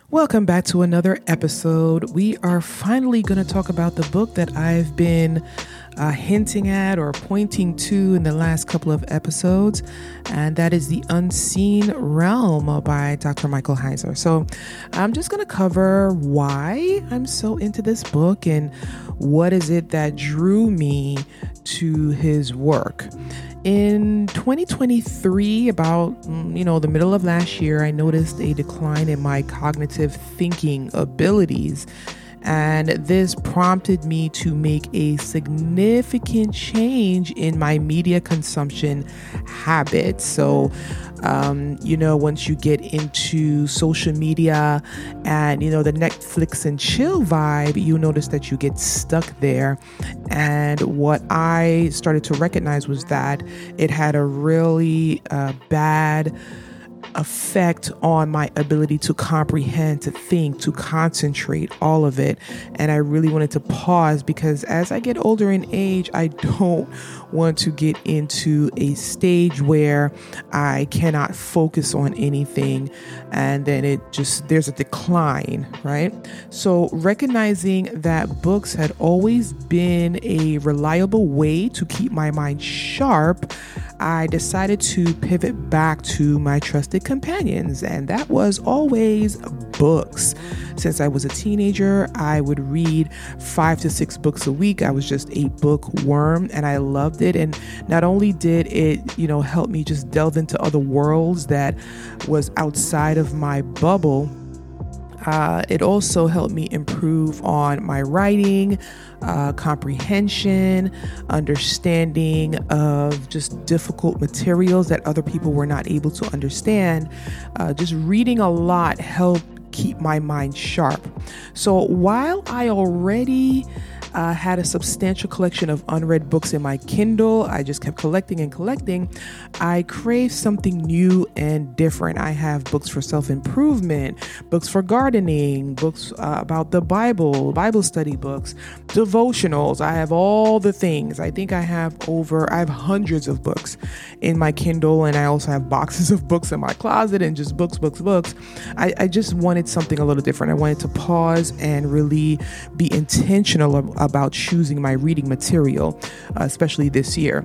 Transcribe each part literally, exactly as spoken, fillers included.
Welcome back to another episode. We are finally going to talk about the book that I've been uh, hinting at or pointing to in the last couple of episodes, and that is The Unseen Realm by Doctor Michael Heiser. So I'm just going to cover why I'm so into this book and what is it that drew me to his work. In twenty twenty-three, about, you know, the middle of last year, I noticed a decline in my cognitive thinking abilities. And this prompted me to make a significant change in my media consumption habits. So, um, you know, once you get into social media and, you know, the Netflix and chill vibe, you notice that you get stuck there. And what I started to recognize was that it had a really uh, bad effect on my ability to comprehend, to think, to concentrate, all of it. And I really wanted to pause because as I get older in age, I don't want to get into a stage where I cannot focus on anything and then it just, there's a decline, right? So recognizing that books had always been a reliable way to keep my mind sharp, I decided to pivot back to my trusted companions, and that was always books. Since I was a teenager, I would read five to six books a week. I was just a bookworm and I loved it. And not only did it, you know, help me just delve into other worlds that was outside of my bubble, Uh, it also helped me improve on my writing, uh, comprehension, understanding of just difficult materials that other people were not able to understand. Uh, just reading a lot helped keep my mind sharp. So while I already Uh, had a substantial collection of unread books in my Kindle, I just kept collecting and collecting. I craved something new and different. I have books for self-improvement, books for gardening, books uh, about the Bible, Bible study books, devotionals. I have all the things. I think I have over, I have hundreds of books in my Kindle, and I also have boxes of books in my closet and just books, books, books. I, I just wanted something a little different. I wanted to pause and really be intentional about about choosing my reading material, uh, especially this year.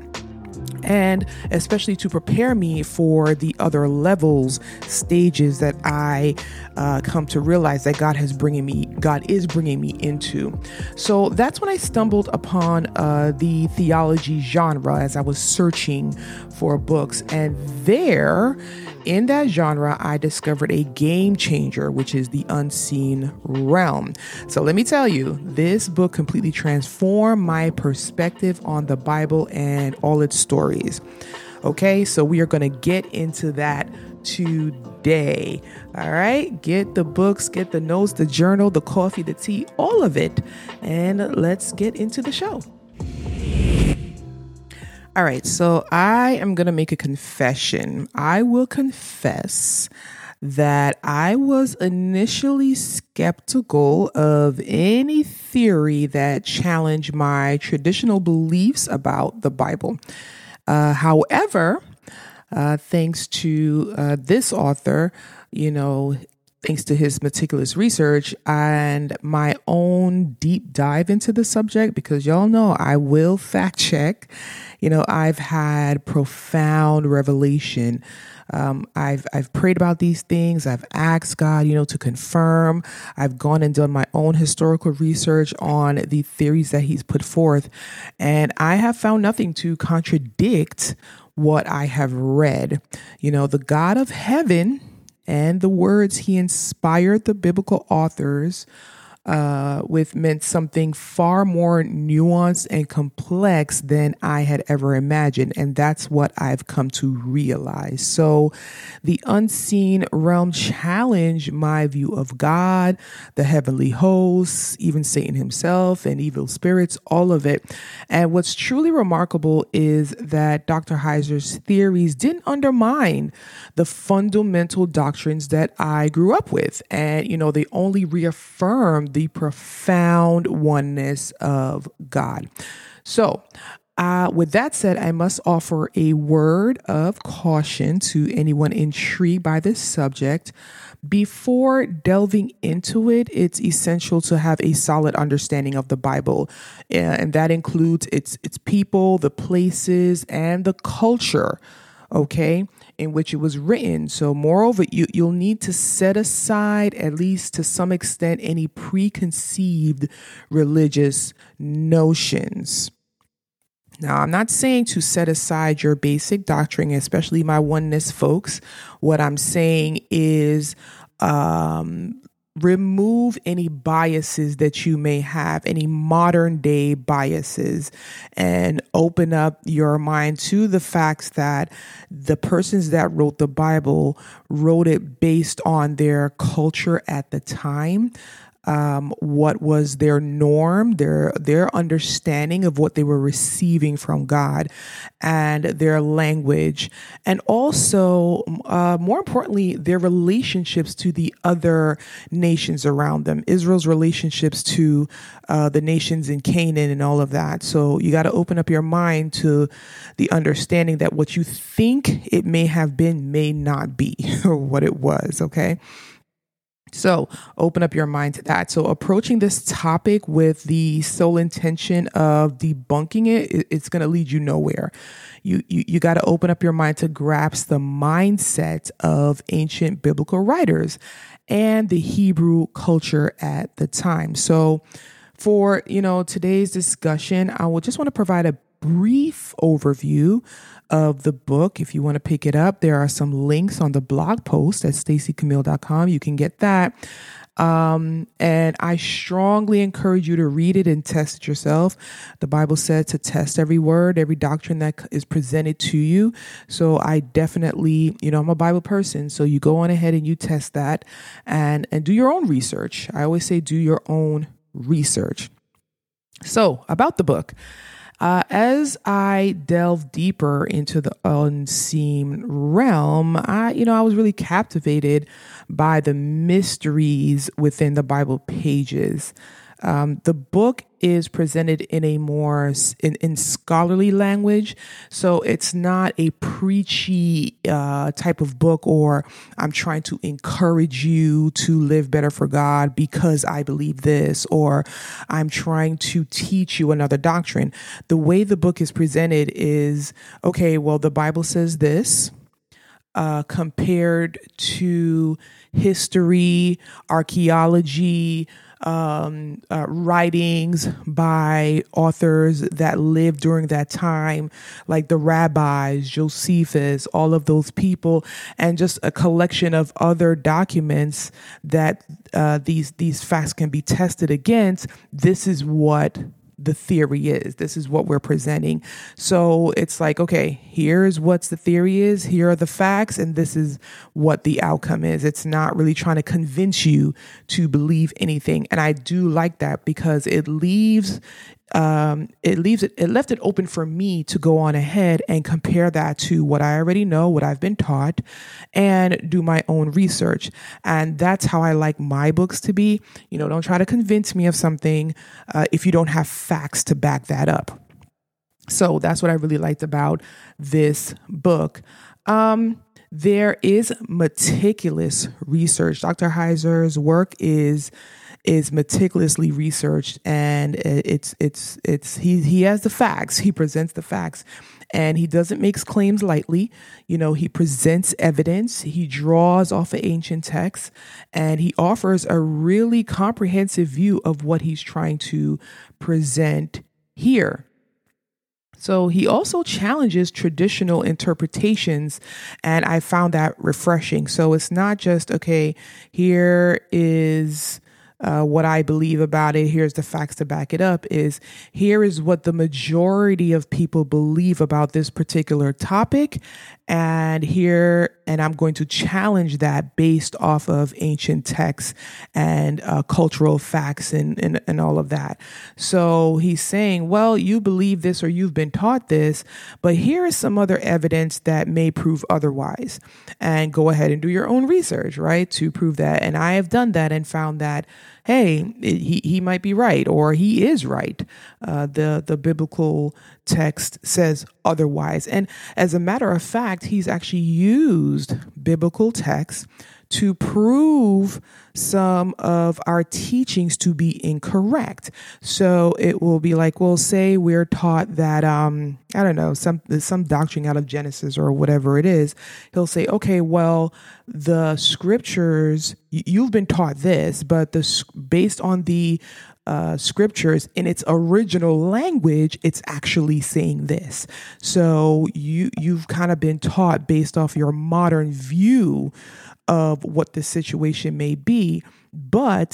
And especially to prepare me for the other levels, stages that I uh, come to realize that God has bringing me, God is bringing me into. So that's when I stumbled upon uh, the theology genre as I was searching for books. And there, in that genre, I discovered a game changer, which is The Unseen Realm. So let me tell you, this book completely transformed my perspective on the Bible and all its stories. Okay, so we are going to get into that today. All right, get the books, get the notes, the journal, the coffee, the tea, all of it, and let's get into the show. All right, so I am going to make a confession. I will confess that I was initially skeptical of any theory that challenged my traditional beliefs about the Bible. Uh, however, uh, thanks to uh, this author, you know, thanks to his meticulous research and my own deep dive into the subject, because y'all know I will fact check. You know, I've had profound revelation. Um, I've I've prayed about these things. I've asked God, you know, to confirm. I've gone and done my own historical research on the theories that he's put forth, and I have found nothing to contradict what I have read. You know, the God of heaven and the words he inspired the biblical authors uh, with meant something far more nuanced and complex than I had ever imagined. And that's what I've come to realize. So the Unseen Realm challenged my view of God, the heavenly hosts, even Satan himself and evil spirits, all of it. And what's truly remarkable is that Doctor Heiser's theories didn't undermine the fundamental doctrines that I grew up with. And, you know, they only reaffirmed the profound oneness of God. So, uh, with that said, I must offer a word of caution to anyone intrigued by this subject. Before delving into it, it's essential to have a solid understanding of the Bible, and that includes its its people, the places, and the culture, okay, in which it was written. So moreover, you, you'll need to set aside, at least to some extent, any preconceived religious notions. Now, I'm not saying to set aside your basic doctrine, especially my oneness folks. What I'm saying is um, remove any biases that you may have, any modern day biases, and open up your mind to the facts that the persons that wrote the Bible wrote it based on their culture at the time. Um, what was their norm, their their understanding of what they were receiving from God, and their language, and also, uh, more importantly, their relationships to the other nations around them, Israel's relationships to uh, the nations in Canaan and all of that. So you got to open up your mind to the understanding that what you think it may have been may not be what it was, okay? So open up your mind to that. So approaching this topic with the sole intention of debunking it, it's going to lead you nowhere. You you, you got to open up your mind to grasp the mindset of ancient biblical writers and the Hebrew culture at the time. So for, you know, today's discussion, I will just want to provide a brief overview of the book. If you want to pick it up, there are some links on the blog post at stacy camille dot com. You can get that. Um, and I strongly encourage you to read it and test it yourself. The Bible said to test every word, every doctrine that is presented to you. So I definitely, you know, I'm a Bible person. So you go on ahead and you test that and, and do your own research. I always say do your own research. So about the book. Uh, as I delve deeper into the unseen realm, I, you know, I was really captivated by the mysteries within the Bible pages. Um, the book is presented in a more in, in scholarly language. So it's not a preachy uh, type of book, or I'm trying to encourage you to live better for God because I believe this, or I'm trying to teach you another doctrine. The way the book is presented is, okay, well, the Bible says this. Uh, compared to history, archaeology, um, uh, writings by authors that lived during that time, like the rabbis, Josephus, all of those people, and just a collection of other documents that uh, these these facts can be tested against. This is what the theory is. This is what we're presenting. So it's like, okay, here's what the theory is. Here are the facts. And this is what the outcome is. It's not really trying to convince you to believe anything. And I do like that because it leaves Um, it leaves it, it left it open for me to go on ahead and compare that to what I already know, what I've been taught, and do my own research. And that's how I like my books to be. You know, don't try to convince me of something uh, if you don't have facts to back that up. So that's what I really liked about this book. Um, there is meticulous research. Doctor Heiser's work is is meticulously researched, and it's it's it's he he has the facts. He presents the facts, and he doesn't make claims lightly. You know, he presents evidence. He draws off of ancient texts, and he offers a really comprehensive view of what he's trying to present here. So he also challenges traditional interpretations, and I found that refreshing. So it's not just, okay, here is Uh, what I believe about it. Here's the facts to back it up. Is here is what the majority of people believe about this particular topic. And here, and I'm going to challenge that based off of ancient texts and uh, cultural facts and, and, and all of that. So he's saying, well, you believe this or you've been taught this, but here is some other evidence that may prove otherwise. And go ahead and do your own research, right, to prove that. And I have done that and found that, hey, he, he might be right, or he is right. Uh, the, the biblical text says otherwise. And as a matter of fact, he's actually used biblical texts to prove some of our teachings to be incorrect. So it will be like, well, say we're taught that, um, I don't know, some, some doctrine out of Genesis or whatever it is. He'll say, okay, well, the scriptures, you've been taught this, but the, based on the uh, scriptures in its original language, it's actually saying this. So you, you've kind of been taught based off your modern view of what the situation may be, but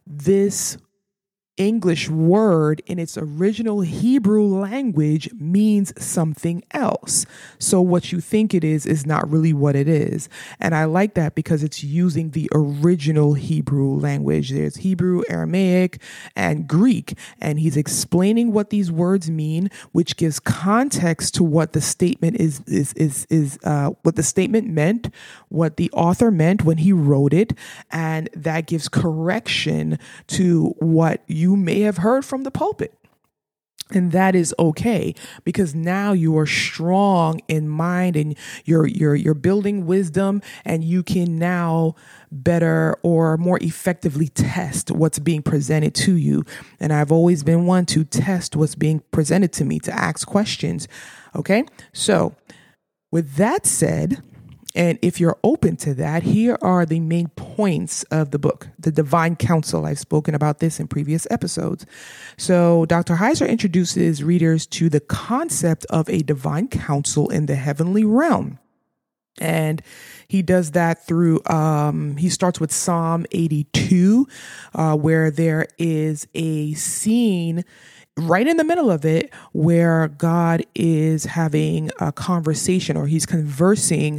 this English word in its original Hebrew language means something else. So what you think it is is not really what it is. And I like that because it's using the original Hebrew language. There's Hebrew, Aramaic, and Greek. And he's explaining what these words mean, which gives context to what the statement is, is, is, is, uh, what the statement meant, what the author meant when he wrote it. And that gives correction to what you you may have heard from the pulpit. And that is okay, because now you are strong in mind and you're, you're, you're building wisdom, and you can now better or more effectively test what's being presented to you. And I've always been one to test what's being presented to me, to ask questions. Okay. So with that said, and if you're open to that, here are the main points of the book, The Divine Counsel. I've spoken about this in previous episodes. So Doctor Heiser introduces readers to the concept of a divine counsel in the heavenly realm. And he does that through, um, he starts with Psalm eighty-two, uh, where there is a scene right in the middle of it where God is having a conversation, or he's conversing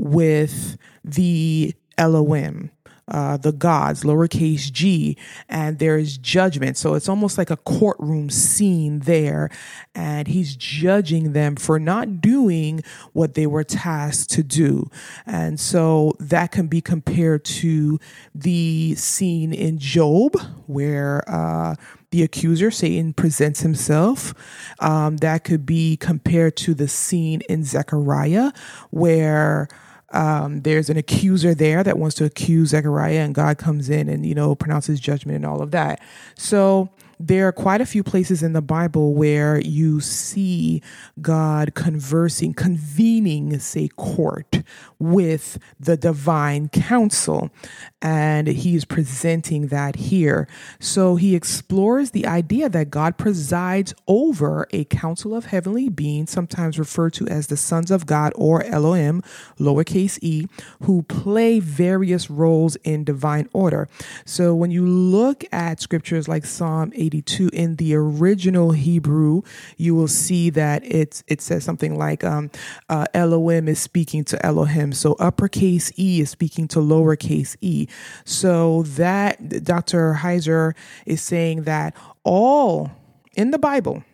with the Elohim, uh, the gods, lowercase g, and there is judgment. So it's almost like a courtroom scene there, and he's judging them for not doing what they were tasked to do. And so that can be compared to the scene in Job where, uh, the accuser, Satan, presents himself. Um, that could be compared to the scene in Zechariah where um, there's an accuser there that wants to accuse Zechariah, and God comes in and, you know, pronounces judgment and all of that. So there are quite a few places in the Bible where you see God conversing, convening, say, court with the divine counsel. And he's presenting that here. So he explores the idea that God presides over a council of heavenly beings, sometimes referred to as the sons of God or Elohim, lowercase e, who play various roles in divine order. So when you look at scriptures like Psalm eighty-two in the original Hebrew, you will see that it's, it says something like um, uh, Elohim is speaking to Elohim. So uppercase E is speaking to lowercase e. So that Doctor Heiser is saying that all in the Bible,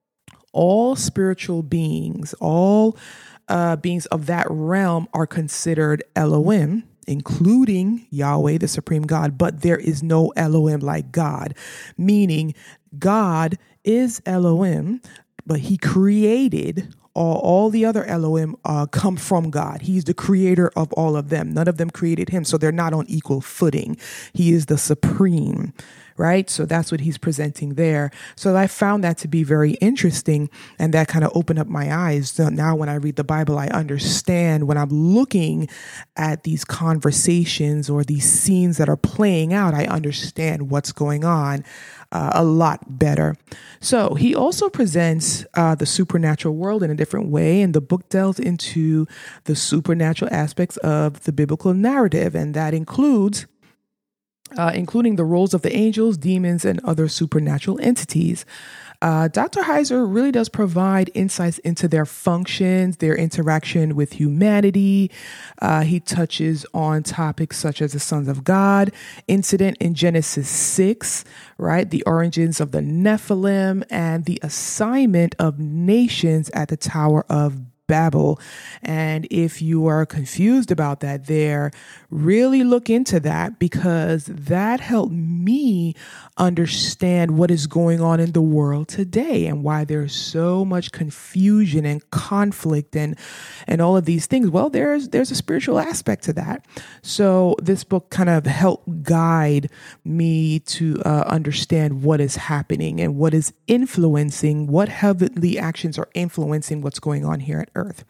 all spiritual beings, all uh, beings of that realm are considered Elohim, including Yahweh, the supreme God, but there is no Elohim like God, meaning God is Elohim, but he created all, all the other Elohim uh, come from God. He's the creator of all of them. None of them created him, so they're not on equal footing. He is the supreme, right? So that's what he's presenting there. So I found that to be very interesting, and that kind of opened up my eyes. So now when I read the Bible, I understand when I'm looking at these conversations or these scenes that are playing out, I understand what's going on uh, a lot better. So he also presents uh, the supernatural world in a different way, and the book delves into the supernatural aspects of the biblical narrative, and that includes Uh, including the roles of the angels, demons, and other supernatural entities. Uh, Doctor Heiser really does provide insights into their functions, their interaction with humanity. Uh, he touches on topics such as the sons of God, incident in Genesis six, right? The origins of the Nephilim, and the assignment of nations at the Tower of Babel. And if you are confused about that there, really look into that, because that helped me understand what is going on in the world today and why there's so much confusion and conflict and and all of these things. Well, there's there's a spiritual aspect to that. So this book kind of helped guide me to uh, understand what is happening and what is influencing, what heavenly actions are influencing what's going on here at earth.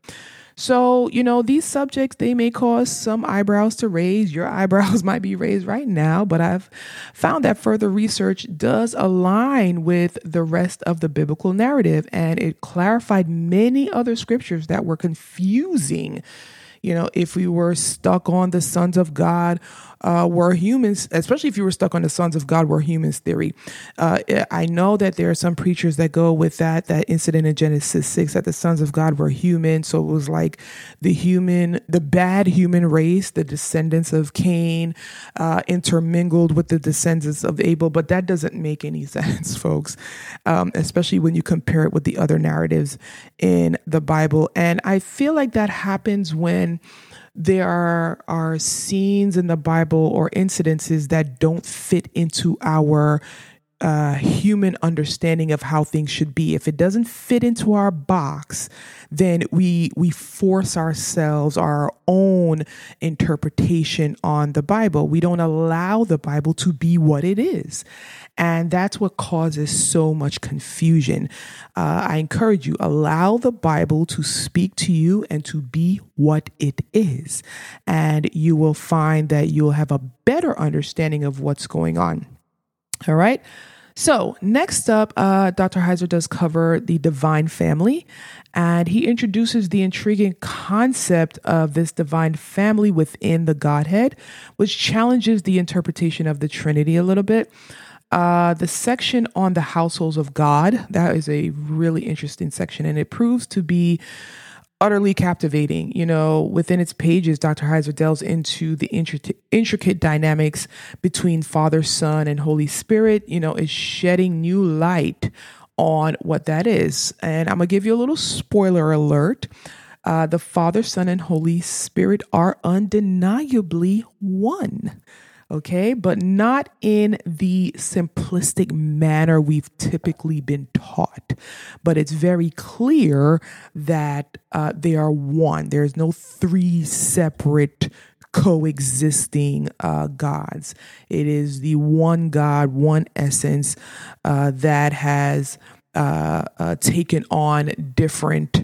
So, you know, these subjects, they may cause some eyebrows to raise. Your eyebrows might be raised right now, but I've found that further research does align with the rest of the biblical narrative, and it clarified many other scriptures that were confusing. You know, if we were stuck on the sons of God uh, were humans, especially if you were stuck on the sons of God were humans theory. Uh, I know that there are some preachers that go with that, that incident in Genesis six, that the sons of God were human. So it was like the human, the bad human race, the descendants of Cain, uh, intermingled with the descendants of Abel. But that doesn't make any sense, folks, um, especially when you compare it with the other narratives in the Bible. And I feel like that happens when there are, are scenes in the Bible or incidences that don't fit into our uh, human understanding of how things should be. If it doesn't fit into our box, then we we force ourselves our own interpretation on the Bible. We don't allow the Bible to be what it is. And that's what causes so much confusion. Uh, I encourage you, allow the Bible to speak to you and to be what it is. And you will find that you'll have a better understanding of what's going on. All right. So next up, uh, Doctor Heiser does cover the divine family, and he introduces the intriguing concept of this divine family within the Godhead, which challenges the interpretation of the Trinity a little bit. Uh, the section on the households of God, that is a really interesting section, and it proves to be utterly captivating. You know, within its pages, Doctor Heiser delves into the intricate, intricate dynamics between Father, Son, and Holy Spirit. You know, is shedding new light on what that is. And I'm going to give you a little spoiler alert. Uh, the Father, Son, and Holy Spirit are undeniably one. Okay, but not in the simplistic manner we've typically been taught. But it's very clear that uh, they are one. There's no three separate coexisting uh, gods. It is the one God, one essence uh, that has uh, uh, taken on different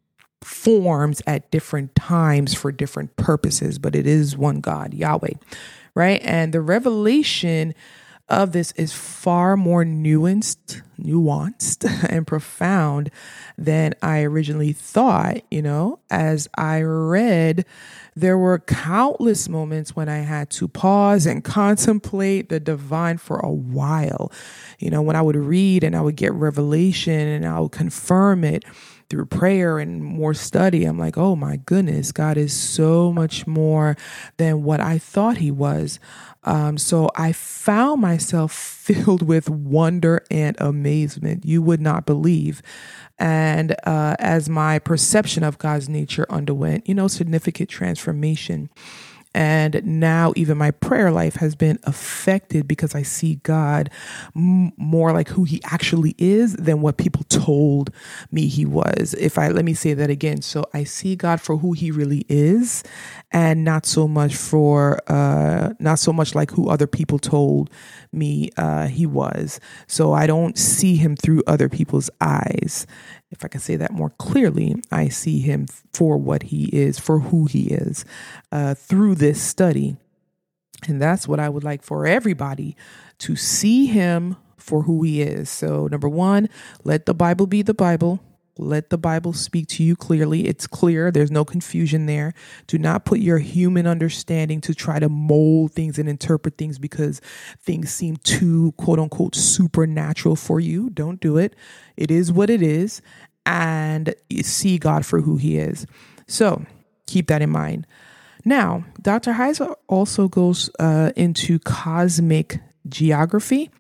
forms at different times for different purposes. But it is one God, Yahweh. Right. And the revelation of this is far more nuanced, nuanced and profound than I originally thought. You know, as I read, there were countless moments when I had to pause and contemplate the divine for a while. You know, when I would read and I would get revelation and I would confirm it through prayer and more study, I'm like, oh my goodness, God is so much more than what I thought he was. Um, so I found myself filled with wonder and amazement. You would not believe. And uh, as my perception of God's nature underwent, you know, significant transformation. And now even my prayer life has been affected because I see God m- more like who he actually is than what people told me he was. If I, let me say that again. So I see God for who he really is, and not so much for, uh, not so much like who other people told me uh, he was. So I don't see him through other people's eyes. If I can say that more clearly, I see him for what he is, for who he is, uh, through this study. And that's what I would like for everybody to see him for who he is. So number one, let the Bible be the Bible. Let the Bible speak to you clearly. It's clear. There's no confusion there. Do not put your human understanding to try to mold things and interpret things because things seem too, quote unquote, supernatural for you. Don't do it. It is what it is. And see God for who he is. So keep that in mind. Now, Doctor Heiser also goes uh, into cosmic geography.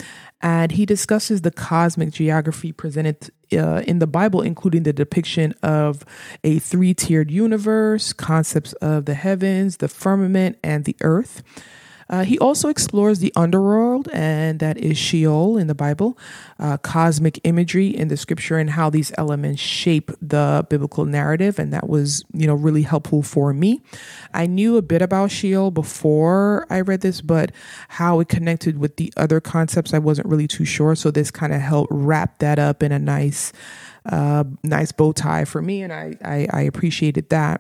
And he discusses the cosmic geography presented uh, in the Bible, including the depiction of a three-tiered universe, concepts of the heavens, the firmament, and the earth. Uh, he also explores the underworld, and that is Sheol in the Bible, uh, cosmic imagery in the scripture, and how these elements shape the biblical narrative. And that was, you know, really helpful for me. I knew a bit about Sheol before I read this, but how it connected with the other concepts, I wasn't really too sure. So this kind of helped wrap that up in a nice, uh, nice bow tie for me. And I, I, I appreciated that.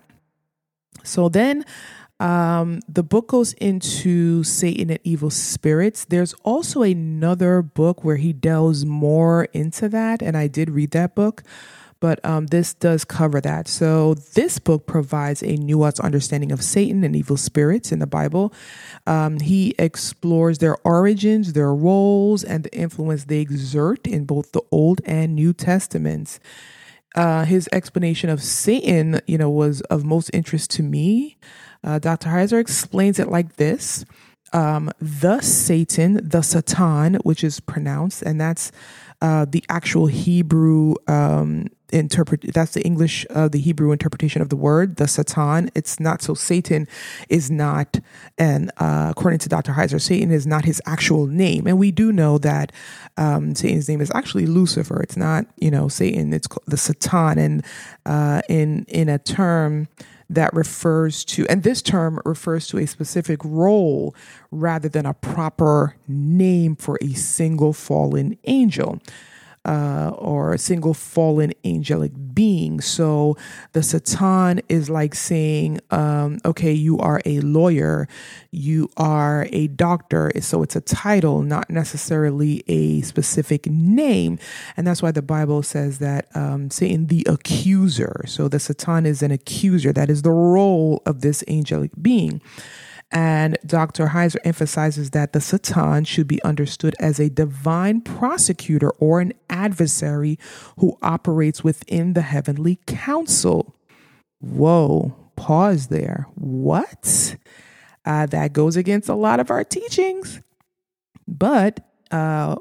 So then, Um, the book goes into Satan and evil spirits. There's also another book where he delves more into that, and I did read that book, but um, this does cover that. So this book provides a nuanced understanding of Satan and evil spirits in the Bible. Um, he explores their origins, their roles, and the influence they exert in both the Old and New Testaments. Uh, his explanation of Satan, you know, was of most interest to me. Uh, Doctor Heiser explains it like this. Um, the Satan, the Satan, which is pronounced, and that's uh, the actual Hebrew um, interpret. That's the English, uh, the Hebrew interpretation of the word, the Satan. It's not so. Satan is not, and uh, according to Doctor Heiser, Satan is not his actual name, and we do know that um, Satan's name is actually Lucifer. It's not, you know, Satan. It's the Satan, and uh, in in a term that refers to, and this term refers to a specific role rather than a proper name for a single fallen angel. Uh, or a single fallen angelic being. So the Satan is like saying, um, okay, you are a lawyer, you are a doctor. So it's a title, not necessarily a specific name. And that's why the Bible says that um, Satan, the accuser. So the Satan is an accuser. That is the role of this angelic being. And Doctor Heiser emphasizes that the Satan should be understood as a divine prosecutor or an adversary who operates within the heavenly council. Whoa, pause there. What? Uh, that goes against a lot of our teachings. But uh,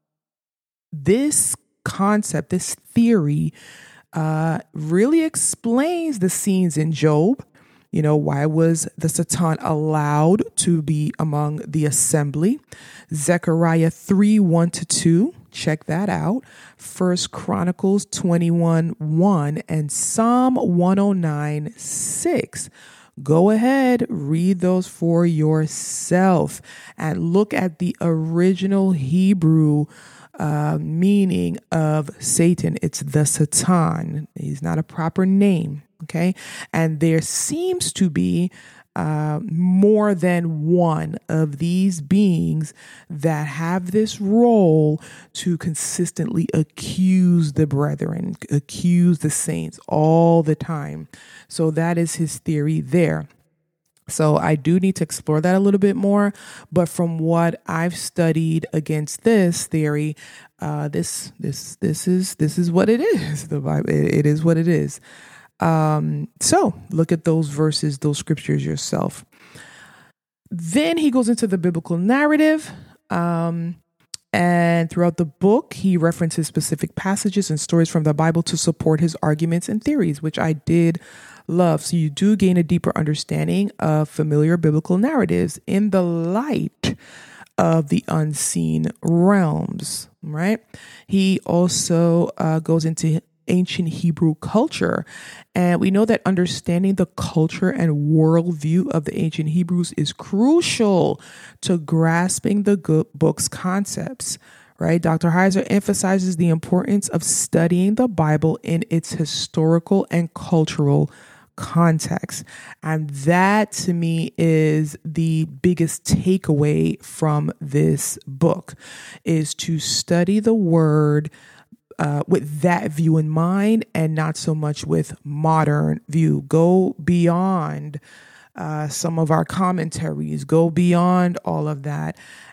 this concept, this theory, uh, really explains the scenes in Job. You know, why was the Satan allowed to be among the assembly? Zechariah three, one to two. Check that out. First Chronicles twenty-one, one and Psalm one oh nine, six. Go ahead, read those for yourself and look at the original Hebrew uh, meaning of Satan. It's the Satan. He's not a proper name. Okay. And there seems to be uh, more than one of these beings that have this role to consistently accuse the brethren, accuse the saints all the time. So that is his theory there. So I do need to explore that a little bit more. But from what I've studied against this theory, uh, this this this is this is what it is. The Bible, it, it is what it is. Um, so look at those verses, those scriptures yourself. Then he goes into the biblical narrative. Um, and throughout the book, he references specific passages and stories from the Bible to support his arguments and theories, which I did love. So you do gain a deeper understanding of familiar biblical narratives in the light of the unseen realms, right? He also uh, goes into ancient Hebrew culture. And we know that understanding the culture and worldview of the ancient Hebrews is crucial to grasping the good book's concepts, right? Doctor Heiser emphasizes the importance of studying the Bible in its historical and cultural context. And that to me is the biggest takeaway from this book, is to study the word Uh, with that view in mind and not so much with modern view. Go beyond uh, some of our commentaries, go beyond all of that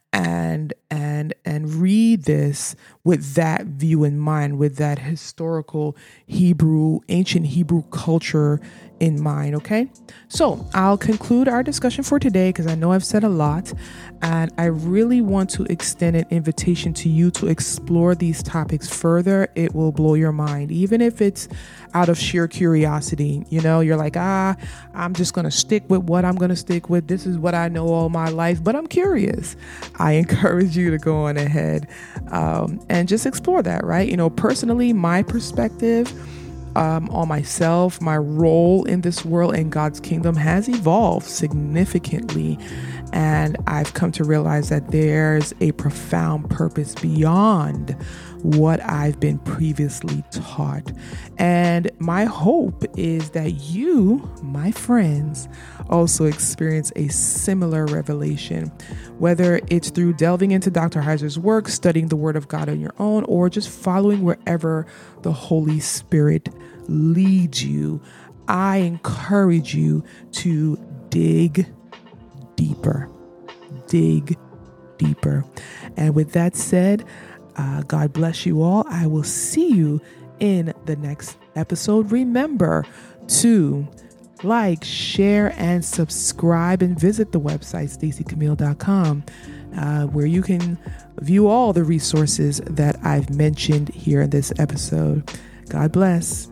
and and and read this with that view in mind, with that historical Hebrew, ancient Hebrew culture in mind. Okay, so I'll conclude our discussion for today because I know I've said a lot, and I really want to extend an invitation to you to explore these topics further. It will blow your mind, even if it's out of sheer curiosity. You know, you're like, ah, I'm just going to stick with what I'm going to stick with. This is what I know all my life, but I'm curious. I encourage you to go on ahead um, and just explore that, right? You know, personally, my perspective Um, on myself, my role in this world and God's kingdom has evolved significantly. And I've come to realize that there's a profound purpose beyond what I've been previously taught. And my hope is that you, my friends, also experience a similar revelation, whether it's through delving into Doctor Heiser's work, studying the Word of God on your own, or just following wherever the Holy Spirit leads you. I encourage you to dig deeper, dig deeper. And with that said, uh, God bless you all. I will see you in the next episode. Remember to like, share, and subscribe, and visit the website stacy camille dot com, uh, where you can view all the resources that I've mentioned here in this episode. God bless.